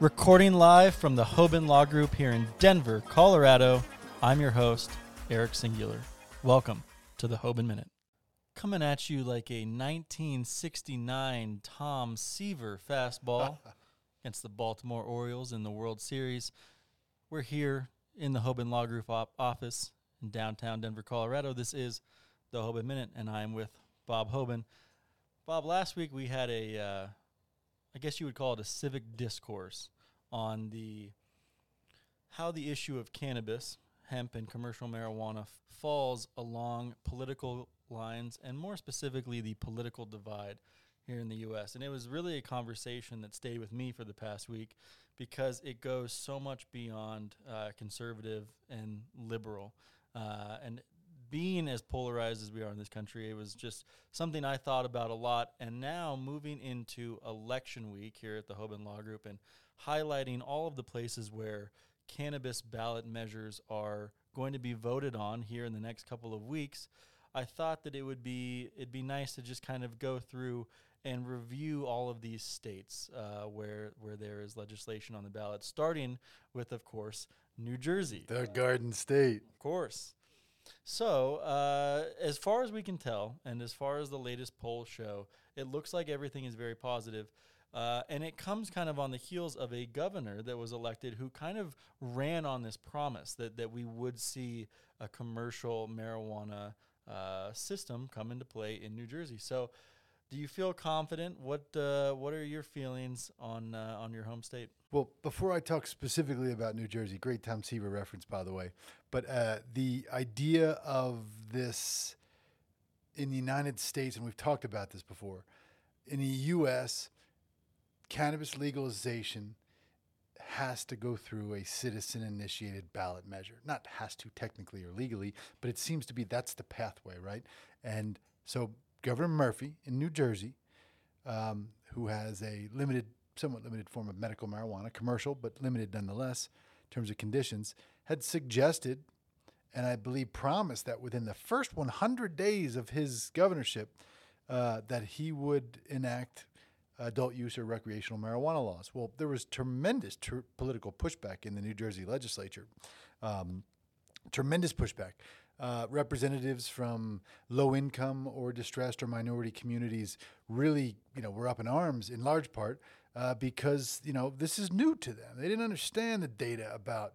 Recording live from the Hoban Law Group here in Denver, Colorado, I'm your host, Eric Singular. Welcome to the Hoban Minute. Coming at you like a 1969 Tom Seaver fastball against the Baltimore Orioles in the World Series. We're here in the Hoban Law Group office in downtown Denver, Colorado. This is the Hoban Minute, and I'm with Bob Hoban. Bob, last week we had I guess you would call it a civic discourse on how the issue of cannabis, hemp, and commercial marijuana falls along political lines, and more specifically, the political divide here in the U.S. And it was really a conversation that stayed with me for the past week because it goes so much beyond conservative and liberal. And being as polarized as we are in this country, it was just something I thought about a lot. And now moving into election week here at the Hoban Law Group and highlighting all of the places where cannabis ballot measures are going to be voted on here in the next couple of weeks, I thought that it'd be nice to just kind of go through and review all of these states where there is legislation on the ballot, starting with, of course, New Jersey. The Garden State. Of course. So, as far as we can tell, and as far as the latest polls show, it looks like everything is very positive. And it comes kind of on the heels of a governor that was elected who kind of ran on this promise that we would see a commercial marijuana system come into play in New Jersey. So, do you feel confident? What are your feelings on your home state? Well, before I talk specifically about New Jersey, great Tom Seaver reference, by the way, but the idea of this in the United States, and we've talked about this before, in the U.S., cannabis legalization has to go through a citizen-initiated ballot measure. Not has to technically or legally, but it seems to be that's the pathway, right? And so Governor Murphy in New Jersey, who has a somewhat limited form of medical marijuana, commercial, but limited nonetheless in terms of conditions, had suggested, and I believe promised, that within the first 100 days of his governorship, that he would enact adult use or recreational marijuana laws. Well, there was tremendous political pushback in the New Jersey legislature, tremendous pushback. Representatives from low-income or distressed or minority communities really, were up in arms in large part because, this is new to them. They didn't understand the data about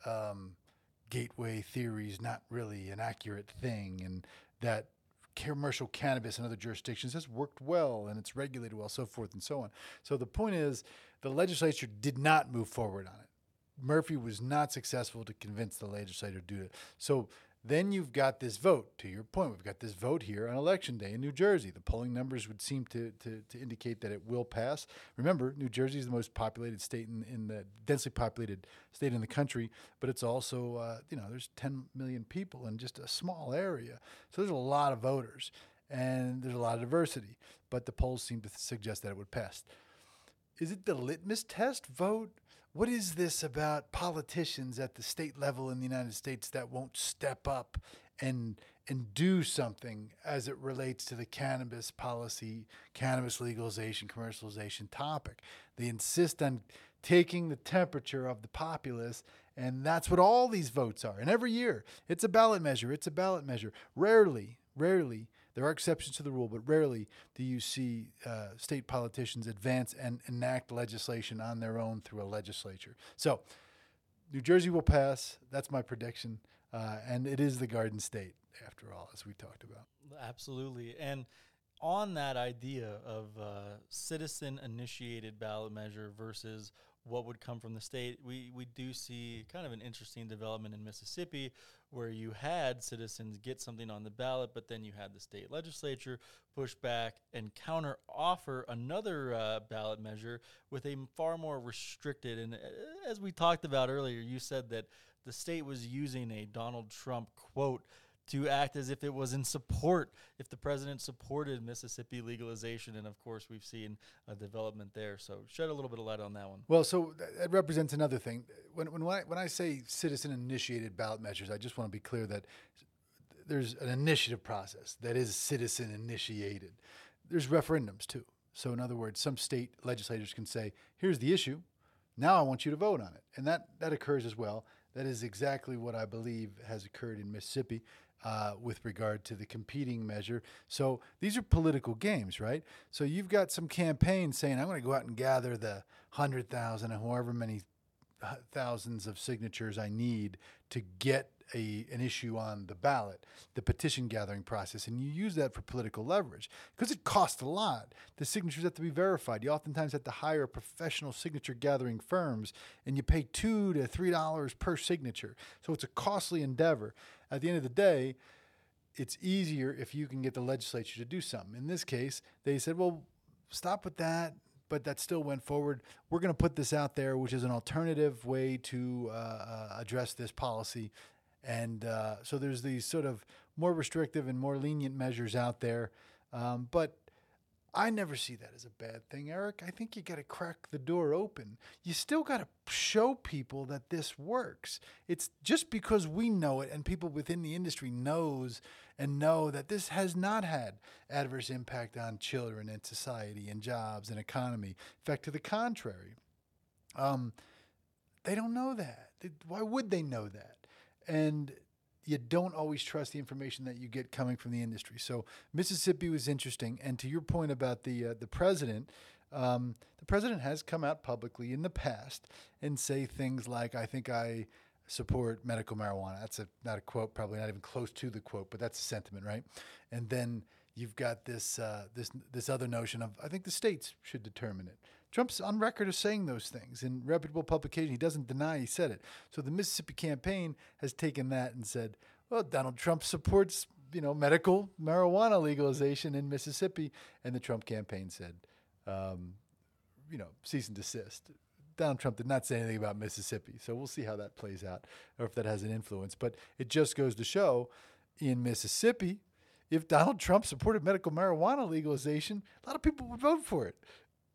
gateway theories, not really an accurate thing, and that commercial cannabis in other jurisdictions has worked well and it's regulated well, so forth and so on. So the point is the legislature did not move forward on it. Murphy was not successful to convince the legislature to do it. So then you've got this vote. To your point, we've got this vote here on Election Day in New Jersey. The polling numbers would seem to indicate that it will pass. Remember, New Jersey is the most populated state in the densely populated state in the country, but it's also, there's 10 million people in just a small area. So there's a lot of voters, and there's a lot of diversity. But the polls seem to suggest that it would pass. Is it the litmus test vote? What is this about politicians at the state level in the United States that won't step up and do something as it relates to the cannabis policy, cannabis legalization, commercialization topic? They insist on taking the temperature of the populace, and that's what all these votes are. And every year, it's a ballot measure. It's a ballot measure. Rarely, there are exceptions to the rule, but rarely do you see state politicians advance and enact legislation on their own through a legislature. So New Jersey will pass. That's my prediction. And it is the Garden State, after all, as we talked about. Absolutely. And on that idea of citizen-initiated ballot measure versus what would come from the state, we do see kind of an interesting development in Mississippi where you had citizens get something on the ballot, but then you had the state legislature push back and counter offer another ballot measure with a far more restricted. And as we talked about earlier, you said that the state was using a Donald Trump quote to act as if it was in support, if the president supported Mississippi legalization. And, of course, we've seen a development there. So shed a little bit of light on that one. Well, so that represents another thing. When I say citizen-initiated ballot measures, I just want to be clear that there's an initiative process that is citizen-initiated. There's referendums, too. So, in other words, some state legislators can say, here's the issue. Now I want you to vote on it. And that occurs as well. That is exactly what I believe has occurred in Mississippi with regard to the competing measure. So these are political games, right? So you've got some campaign saying, I'm going to go out and gather the 100,000 or however many thousands of signatures I need to get an issue on the ballot, the petition gathering process, and you use that for political leverage because it costs a lot. The signatures have to be verified. You oftentimes have to hire professional signature gathering firms, and you pay $2 to $3 per signature. So it's a costly endeavor. At the end of the day, it's easier if you can get the legislature to do something. In this case, they said, well, stop with that. But that still went forward. We're going to put this out there, which is an alternative way to address this policy. And so there's these sort of more restrictive and more lenient measures out there. But I never see that as a bad thing, Eric. I think you got to crack the door open. You still got to show people that this works. It's just because we know it and people within the industry know that this has not had adverse impact on children and society and jobs and economy. In fact, to the contrary, they don't know that. Why would they know that? And you don't always trust the information that you get coming from the industry. So Mississippi was interesting. And to your point about the president, the president has come out publicly in the past and say things like, I think I support medical marijuana. That's not a quote, probably not even close to the quote, but that's a sentiment, right? And then you've got this other notion of, I think the states should determine it. Trump's on record as saying those things in reputable publication. He doesn't deny he said it. So the Mississippi campaign has taken that and said, well, Donald Trump supports, medical marijuana legalization in Mississippi. And the Trump campaign said, cease and desist. Donald Trump did not say anything about Mississippi. So we'll see how that plays out or if that has an influence. But it just goes to show in Mississippi, if Donald Trump supported medical marijuana legalization, a lot of people would vote for it.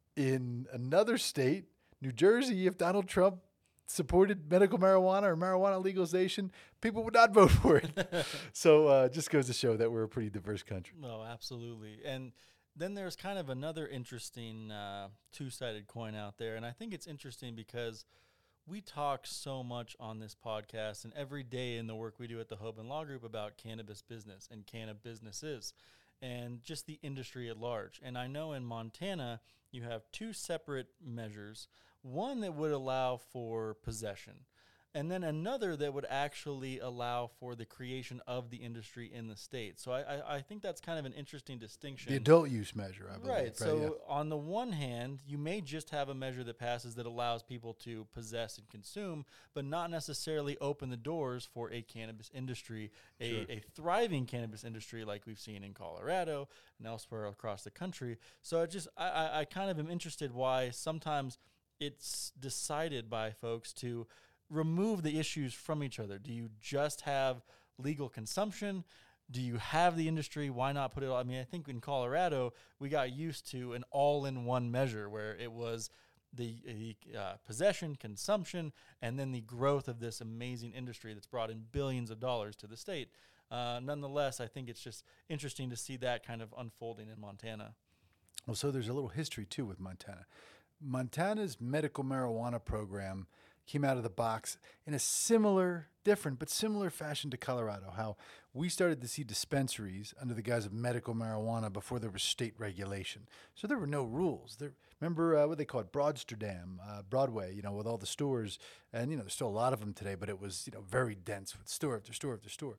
In another state, New Jersey, if Donald Trump supported medical marijuana or marijuana legalization, people would not vote for it. So just goes to show that we're a pretty diverse country. No, absolutely. And then there's kind of another interesting two-sided coin out there. And I think it's interesting because we talk so much on this podcast and every day in the work we do at the Hoban Law Group about cannabis business and cannabis businesses and just the industry at large. And I know in Montana, you have two separate measures, one that would allow for possession, and then another that would actually allow for the creation of the industry in the state. So I think that's kind of an interesting distinction. The adult use measure, I believe. Right. So on the one hand, you may just have a measure that passes that allows people to possess and consume, but not necessarily open the doors for a cannabis industry, a thriving cannabis industry like we've seen in Colorado and elsewhere across the country. So I kind of am interested why sometimes it's decided by folks to remove the issues from each other. Do you just have legal consumption? Do you have the industry? Why not put it all? I mean, I think in Colorado, we got used to an all-in-one measure where it was the possession, consumption, and then the growth of this amazing industry that's brought in billions of dollars to the state. Nonetheless, I think it's just interesting to see that kind of unfolding in Montana. Well, so there's a little history, too, with Montana. Montana's medical marijuana program came out of the box in a different but similar fashion to Colorado, how we started to see dispensaries under the guise of medical marijuana before there was state regulation. So there were no rules. Remember what they call it, Broadsterdam, Broadway, with all the stores. And, there's still a lot of them today, but it was, very dense with store after store after store.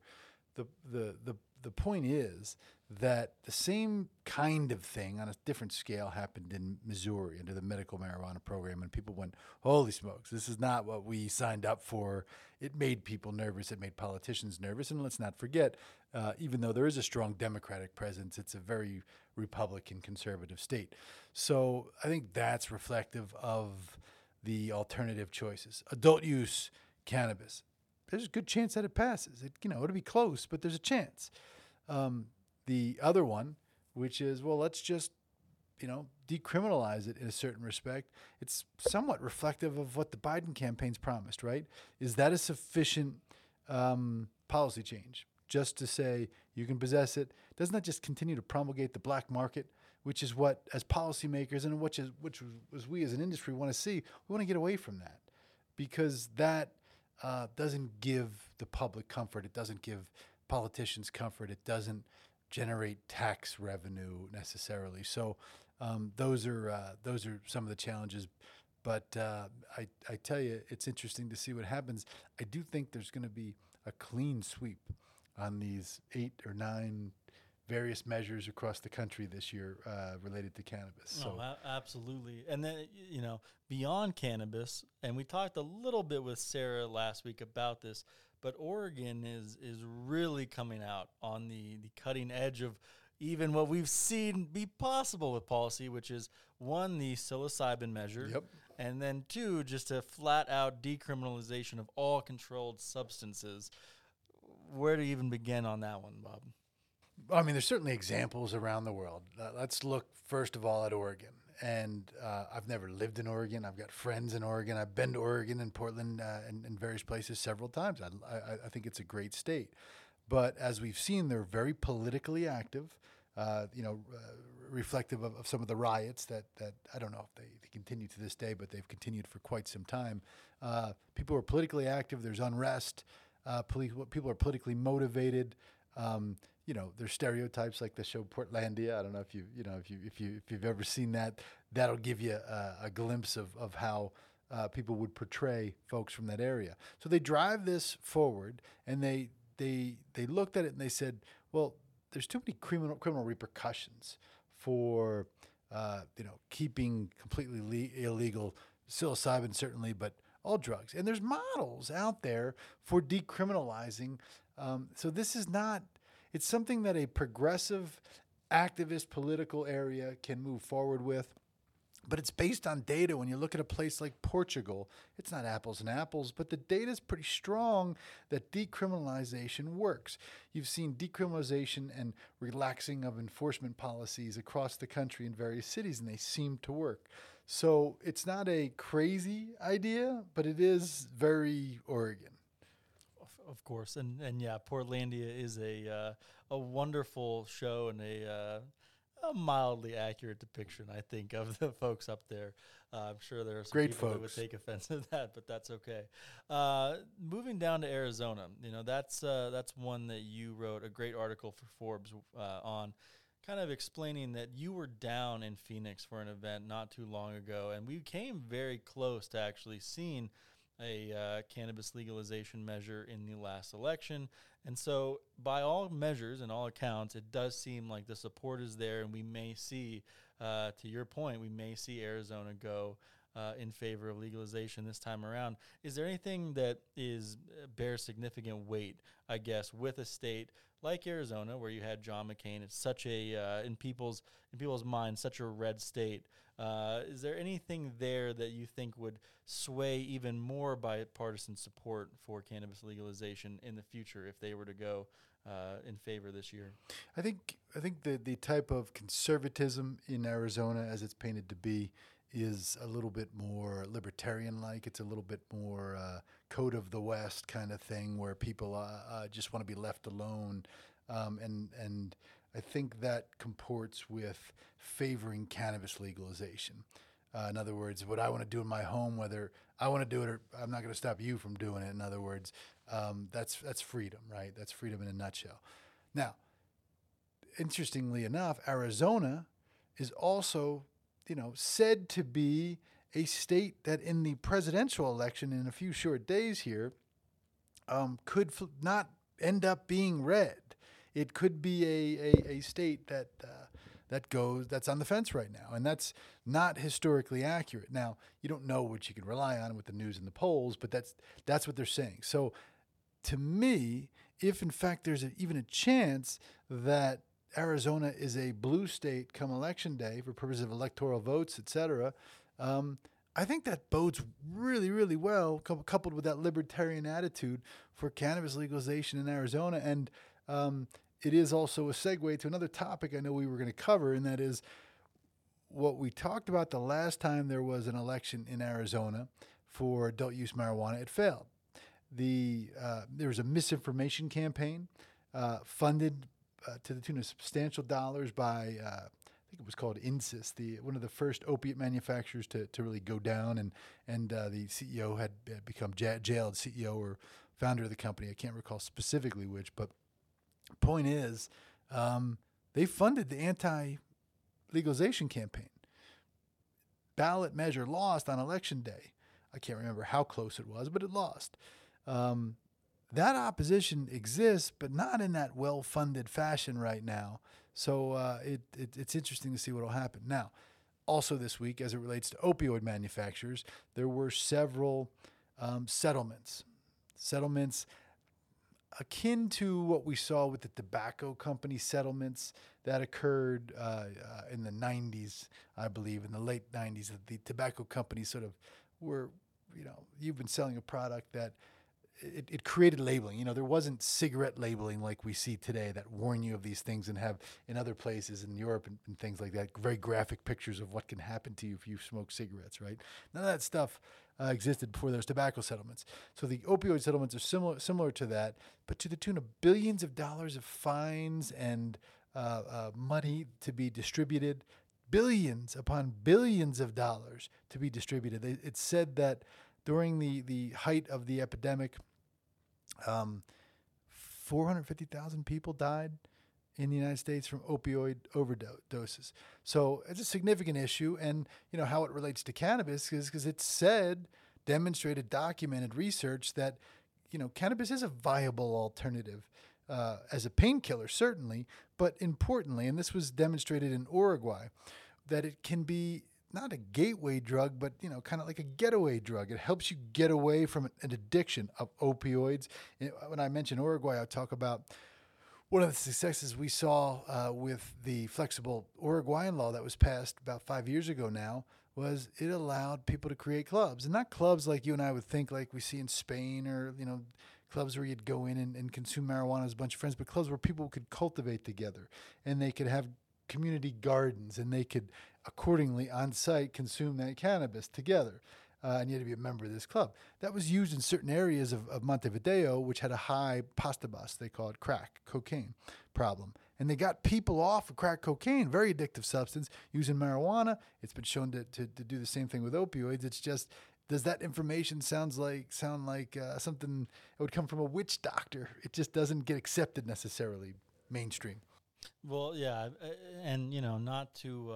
The point is that the same kind of thing on a different scale happened in Missouri under the medical marijuana program, and people went, holy smokes, this is not what we signed up for. It made people nervous. It made politicians nervous. And let's not forget, even though there is a strong Democratic presence, it's a very Republican conservative state. So I think that's reflective of the alternative choices. Adult use cannabis. There's a good chance that it passes. It'll be close, but there's a chance. The other one, which is, well, let's just, decriminalize it in a certain respect. It's somewhat reflective of what the Biden campaign's promised, right? Is that a sufficient policy change? Just to say you can possess it? Doesn't that just continue to promulgate the black market, which is what, as policymakers and which was we as an industry want to see. We want to get away from that because that doesn't give the public comfort. It doesn't give politicians comfort. It doesn't generate tax revenue necessarily. So those are some of the challenges. But I tell you, it's interesting to see what happens. I do think there's going to be a clean sweep on these 8 or 9 various measures across the country this year related to cannabis. So absolutely. And then, beyond cannabis, and we talked a little bit with Sarah last week about this, but Oregon is really coming out on the cutting edge of even what we've seen be possible with policy, which is 1, the psilocybin measure, Yep. and then 2, just a flat-out decriminalization of all controlled substances. Where to even begin on that one, Bob? I mean, there's certainly examples around the world. Let's look first of all at Oregon. And I've never lived in Oregon. I've got friends in Oregon. I've been to Oregon and Portland and various places several times. I think it's a great state. But as we've seen, they're very politically active, reflective of some of the riots that I don't know if they continue to this day, but they've continued for quite some time. People are politically active. There's unrest. People are politically motivated. There's stereotypes like the show Portlandia. I don't know if you've ever seen that. That'll give you a glimpse of how people would portray folks from that area. So they drive this forward, and they looked at it and they said, well, there's too many criminal repercussions for keeping completely illegal psilocybin, certainly, but all drugs. And there's models out there for decriminalizing. So this is not. It's something that a progressive, activist political area can move forward with, but it's based on data. When you look at a place like Portugal, it's not apples and apples, but the data is pretty strong that decriminalization works. You've seen decriminalization and relaxing of enforcement policies across the country in various cities, and they seem to work. So it's not a crazy idea, but it is very Oregon. Of course, and yeah, Portlandia is a wonderful show and a mildly accurate depiction, I think, of the folks up there. I'm sure there are some Great people folks that would take offense to that, but that's okay. Moving down to Arizona, that's one that you wrote a great article for Forbes on, kind of explaining that you were down in Phoenix for an event not too long ago, and we came very close to actually seeing a cannabis legalization measure in the last election. And so by all measures and all accounts, it does seem like the support is there, and we may see, to your point, we may see Arizona go in favor of legalization this time around. Is there anything that bears significant weight, I guess, with a state like Arizona, where you had John McCain? It's such a, in people's minds, such a red state. Is there anything there that you think would sway even more bipartisan support for cannabis legalization in the future if they were to go in favor this year? I think the type of conservatism in Arizona, as it's painted to be, is a little bit more libertarian-like. It's a little bit more code of the West kind of thing, where people just want to be left alone, and I think that comports with favoring cannabis legalization. In other words, what I want to do in my home, whether I want to do it or I'm not going to stop you from doing it. In other words, that's freedom, right? That's freedom in a nutshell. Now, interestingly enough, Arizona is also, said to be a state that in the presidential election in a few short days here could not end up being red. It could be a state that's on the fence right now, and that's not historically accurate. Now, you don't know what you can rely on with the news and the polls, but that's what they're saying. So, to me, if in fact there's even a chance that Arizona is a blue state come election day for purposes of electoral votes, et cetera, I think that bodes really, really well, coupled with that libertarian attitude for cannabis legalization in Arizona. And it is also a segue to another topic I know we were going to cover, and that is what we talked about the last time there was an election in Arizona for adult use marijuana. It failed. There was a misinformation campaign funded to the tune of substantial dollars by think it was called Insys, one of the first opiate manufacturers to really go down, and the CEO had become jailed, CEO or founder of the company. I can't recall specifically which, but point is, they funded the anti-legalization campaign. Ballot measure lost on election day. I can't remember how close it was, but it lost. That opposition exists, but not in that well-funded fashion right now. So it's interesting to see what will happen. Now, also this week, as it relates to opioid manufacturers, there were several settlements akin to what we saw with the tobacco company settlements that occurred in the 90s, I believe, in the late 90s. The tobacco companies sort of were, you've been selling a product that it created labeling. There wasn't cigarette labeling like we see today that warn you of these things and have in other places in Europe and things like that, very graphic pictures of what can happen to you if you smoke cigarettes, right? None of that stuff existed before those tobacco settlements. So the opioid settlements are similar to that, but to the tune of billions of dollars of fines and money to be distributed, billions upon billions of dollars to be distributed. It's said that during the height of the epidemic, 450,000 people died in the United States from opioid overdoses. So it's a significant issue, and how it relates to cannabis is because it's said, demonstrated, documented research that cannabis is a viable alternative as a painkiller, certainly, but importantly, and this was demonstrated in Uruguay, that it can be not a gateway drug, but kind of like a getaway drug. It helps you get away from an addiction of opioids. When I mention Uruguay, I talk about one of the successes we saw with the flexible Uruguayan law that was passed about 5 years ago now was it allowed people to create clubs, and not clubs like you and I would think like we see in Spain, or clubs where you'd go in and consume marijuana as a bunch of friends, but clubs where people could cultivate together and they could have community gardens, and they could accordingly on site consume that cannabis together. And you had to be a member of this club. That was used in certain areas of Montevideo, which had a high pastabas, they call it crack, cocaine problem. And they got people off of crack cocaine, very addictive substance, using marijuana. It's been shown to do the same thing with opioids. It's just, does that information sound like something that would come from a witch doctor? It just doesn't get accepted necessarily mainstream. Well, yeah, and not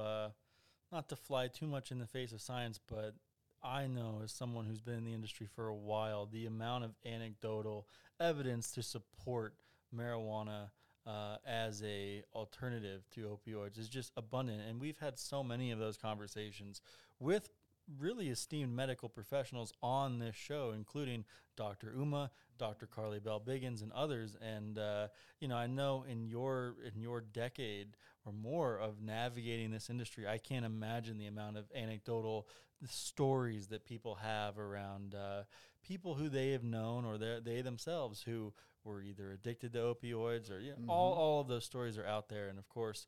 to fly too much in the face of science, but I know, as someone who's been in the industry for a while, the amount of anecdotal evidence to support marijuana as a alternative to opioids is just abundant, and we've had so many of those conversations with really esteemed medical professionals on this show, including Dr. Uma, Dr. Carly Bell Biggins, and others. And I know in your decade or more of navigating this industry, I can't imagine the amount of anecdotal stories that people have around people who they have known, or they themselves who were either addicted to opioids, or all of those stories are out there. And of course,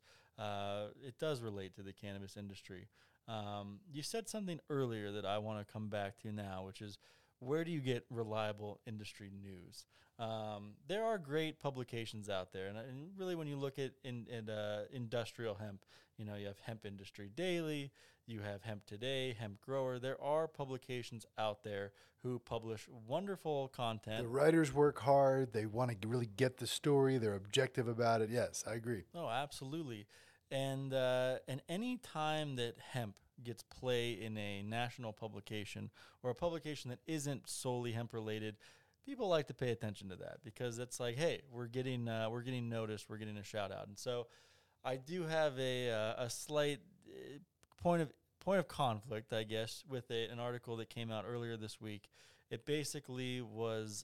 it does relate to the cannabis industry. You said something earlier that I want to come back to now, which is, where do you get reliable industry news? There are great publications out there, and really when you look at industrial hemp, you have Hemp Industry Daily, you have Hemp Today, Hemp Grower. There are publications out there who publish wonderful content. The writers work hard. They want to really get the story. They're objective about it. Yes, I agree. Oh, absolutely. And any time that hemp gets play in a national publication, or a publication that isn't solely hemp related, people like to pay attention to that, because it's like, hey, we're getting noticed, we're getting a shout out. And so I do have a slight point of conflict, I guess, with an article that came out earlier this week. It basically was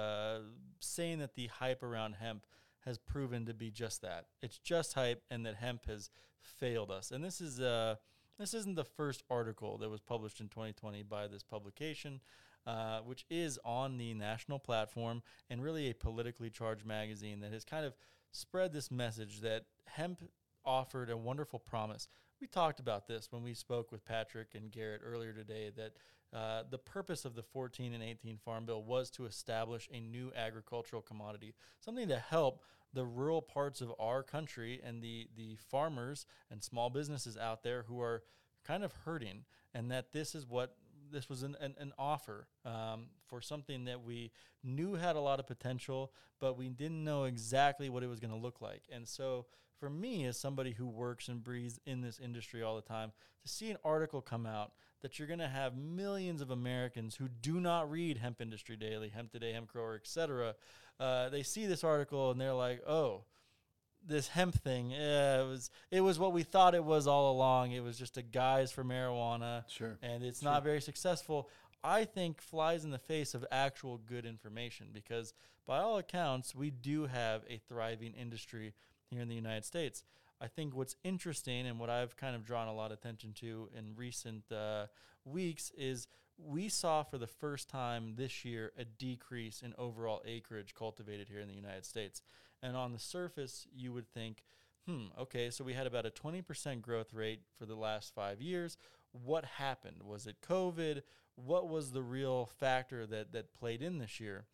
saying that the hype around hemp has proven to be just that. It's just hype, and that hemp has failed us. And this isn't the first article that was published in 2020 by this publication, which is on the national platform, and really a politically charged magazine that has kind of spread this message that hemp offered a wonderful promise. we talked about this when we spoke with Patrick and Garrett earlier today, that the purpose of the 14 and 18 Farm Bill was to establish a new agricultural commodity, something to help the rural parts of our country and the farmers and small businesses out there who are kind of hurting, and that this was an offer for something that we knew had a lot of potential, but we didn't know exactly what it was going to look like. And so for me, as somebody who works and breathes in this industry all the time, to see an article come out that you're going to have millions of Americans who do not read Hemp Industry Daily, Hemp Today, Hemp Grower, etc., they see this article and they're like, oh, this hemp thing, it was what we thought it was all along. It was just a guise for marijuana, Sure, and it's not very successful. I think flies in the face of actual good information, because by all accounts, we do have a thriving industry here in the United States. I think what's interesting and what I've kind of drawn a lot of attention to in recent weeks is we saw for the first time this year a decrease in overall acreage cultivated here in the United States. And on the surface, you would think, okay, so we had about a 20% growth rate for the last 5 years. What happened? Was it COVID? What was the real factor that played in this year?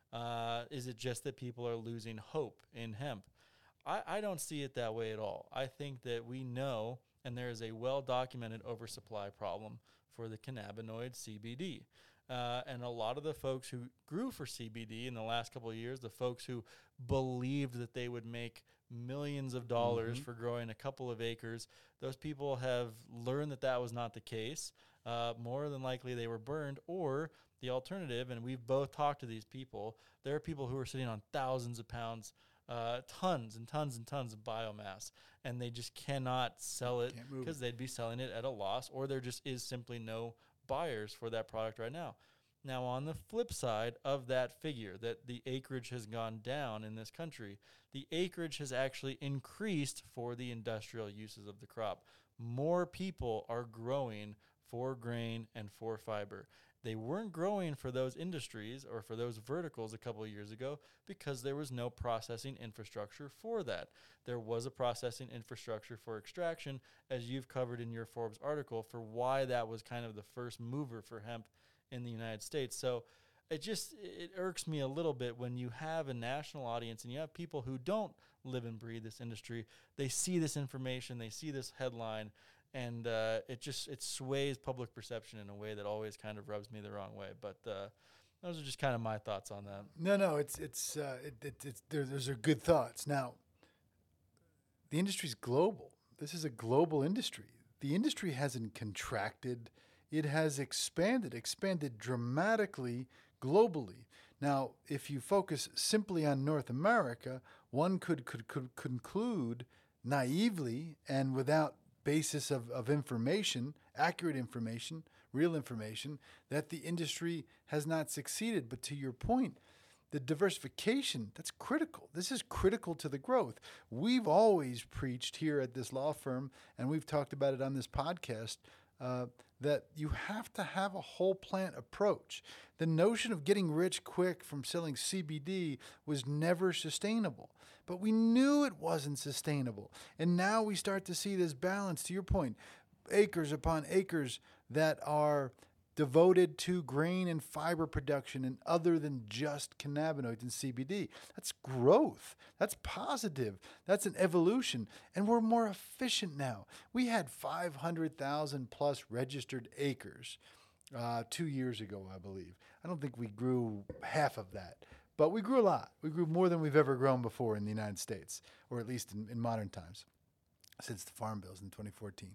Is it just that people are losing hope in hemp? I don't see it that way at all. I think that we know, and there is a well-documented oversupply problem for the cannabinoid CBD. And a lot of the folks who grew for CBD in the last couple of years, the folks who believed that they would make millions of dollars for growing a couple of acres, those people have learned that that was not the case. More than likely they were burned, or the alternative, and we've both talked to these people, there are people who are sitting on thousands of pounds, tons and tons and tons of biomass, and they just cannot sell it because they'd be selling it at a loss, or there just is simply no buyers for that product right now. Now, on the flip side of that figure, that the acreage has gone down in this country, the acreage has actually increased for the industrial uses of the crop. More people are growing for grain and for fiber. They weren't growing for those industries or for those verticals a couple of years ago because there was no processing infrastructure for that. There was a processing infrastructure for extraction, as you've covered in your Forbes article, for why that was kind of the first mover for hemp in the United States. So it irks me a little bit when you have a national audience and you have people who don't live and breathe this industry. They see this information, they see this headline, and it sways public perception in a way that always kind of rubs me the wrong way. But those are just kind of my thoughts on that. No, those are good thoughts. Now, the industry's global. This is a global industry. The industry hasn't contracted. It has expanded dramatically globally. Now, if you focus simply on North America, one could conclude naively and without basis of information, accurate information, real information, that the industry has not succeeded. But to your point, the diversification, that's critical. This is critical to the growth. We've always preached here at this law firm, and we've talked about it on this podcast, that you have to have a whole plant approach. The notion of getting rich quick from selling CBD was never sustainable. But we knew it wasn't sustainable. And now we start to see this balance, to your point, acres upon acres that are devoted to grain and fiber production and other than just cannabinoids and CBD. That's growth. That's positive. That's an evolution. And we're more efficient now. We had 500,000 plus registered acres 2 years ago, I believe. I don't think we grew half of that. But we grew a lot. We grew more than we've ever grown before in the United States, or at least in modern times, since the Farm Bills in 2014.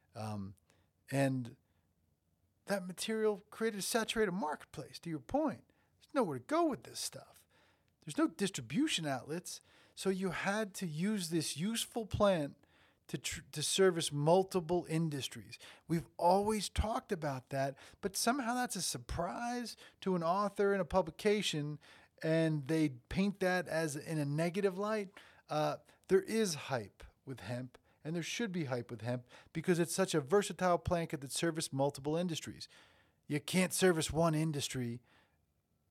And that material created a saturated marketplace, to your point. There's nowhere to go with this stuff. There's no distribution outlets, so you had to use this useful plant to service multiple industries. We've always talked about that, but somehow that's a surprise to an author in a publication, and they paint that as in a negative light. There is hype with hemp, and there should be hype with hemp because it's such a versatile plant that services multiple industries. You can't service one industry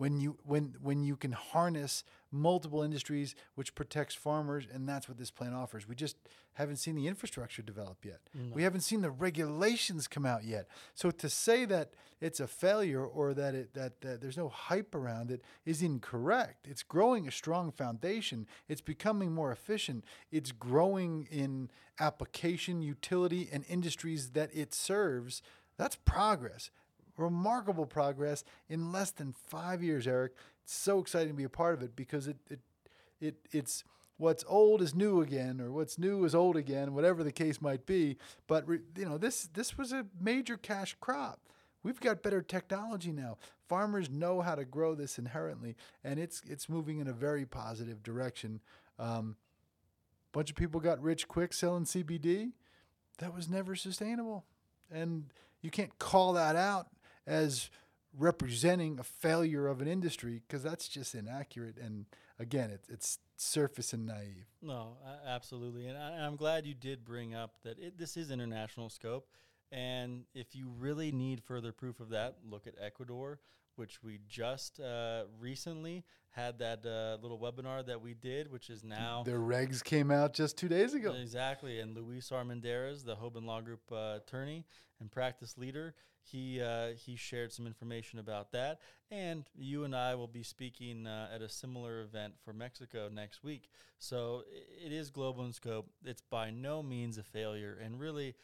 when you can harness multiple industries, which protects farmers, and that's what this plan offers. We just haven't seen the infrastructure develop yet. No. We haven't seen the regulations come out yet. So to say that it's a failure or that there's no hype around it is incorrect. It's growing a strong foundation. It's becoming more efficient. It's growing in application, utility, and industries that it serves. That's progress. Remarkable progress in less than 5 years, Eric. It's so exciting to be a part of it because it's what's old is new again, or what's new is old again, whatever the case might be. But this was a major cash crop. We've got better technology now. Farmers know how to grow this inherently, and it's moving in a very positive direction. Bunch of people got rich quick selling CBD. That was never sustainable, and you can't call that out as representing a failure of an industry because that's just inaccurate. And again, it's surface and naive. No, absolutely. And I'm glad you did bring up that this is international scope. And if you really need further proof of that, look at Ecuador, which we just recently had that little webinar that we did, which is now... Their regs came out just 2 days ago. Exactly. And Luis Armendariz, the Hoban Law Group attorney and practice leader, he shared some information about that. And you and I will be speaking at a similar event for Mexico next week. So it is global in scope. It's by no means a failure. And really,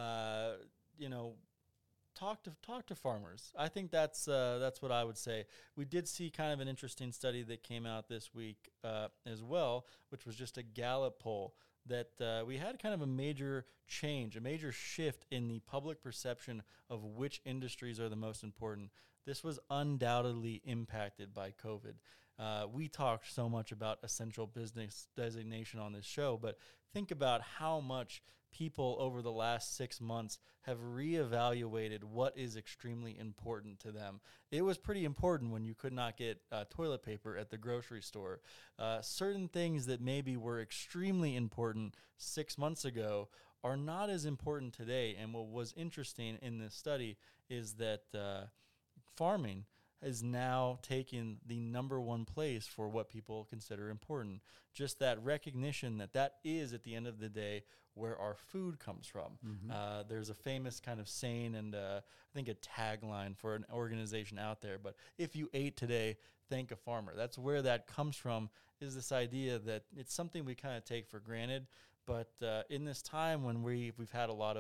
talk to farmers. I think that's what I would say. We did see kind of an interesting study that came out this week as well, which was just a Gallup poll that we had kind of a major change, a major shift in the public perception of which industries are the most important. This was undoubtedly impacted by COVID. We talked so much about essential business designation on this show, but think about how much people over the last 6 months have reevaluated what is extremely important to them. It was pretty important when you could not get toilet paper at the grocery store. Certain things that maybe were extremely important 6 months ago are not as important today. And what was interesting in this study is that farming is now taking the number one place for what people consider important. Just that recognition that is, at the end of the day, where our food comes from. Mm-hmm. There's a famous kind of saying and I think a tagline for an organization out there, but if you ate today, thank a farmer. That's where that comes from, is this idea that it's something we kind of take for granted, but in this time when we've had a lot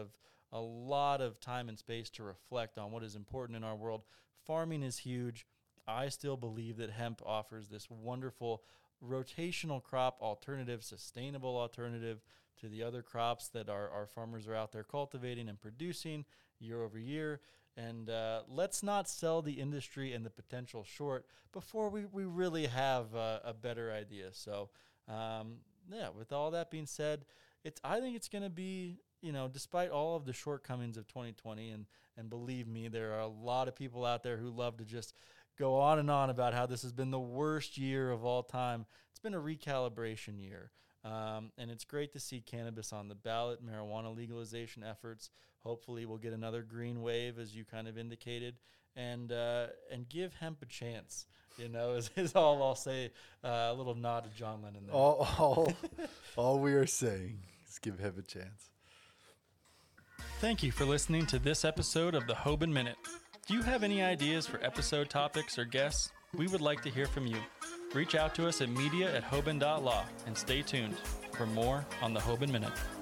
of time and space to reflect on what is important in our world, farming is huge. I still believe that hemp offers this wonderful rotational crop alternative, sustainable alternative to the other crops that our farmers are out there cultivating and producing year over year. And let's not sell the industry and the potential short before we really have a better idea. So, with all that being said, I think it's going to be, despite all of the shortcomings of 2020, and believe me, there are a lot of people out there who love to just go on and on about how this has been the worst year of all time. It's been a recalibration year. And it's great to see cannabis on the ballot, marijuana legalization efforts. Hopefully we'll get another green wave, as you kind of indicated, and give hemp a chance, is all I'll say. A little nod to John Lennon there. All we are saying is give hemp a chance. Thank you for listening to this episode of the Hoban Minute. Do you have any ideas for episode topics or guests? We would like to hear from you. Reach out to us at media@hoban.law and stay tuned for more on the Hoban Minute.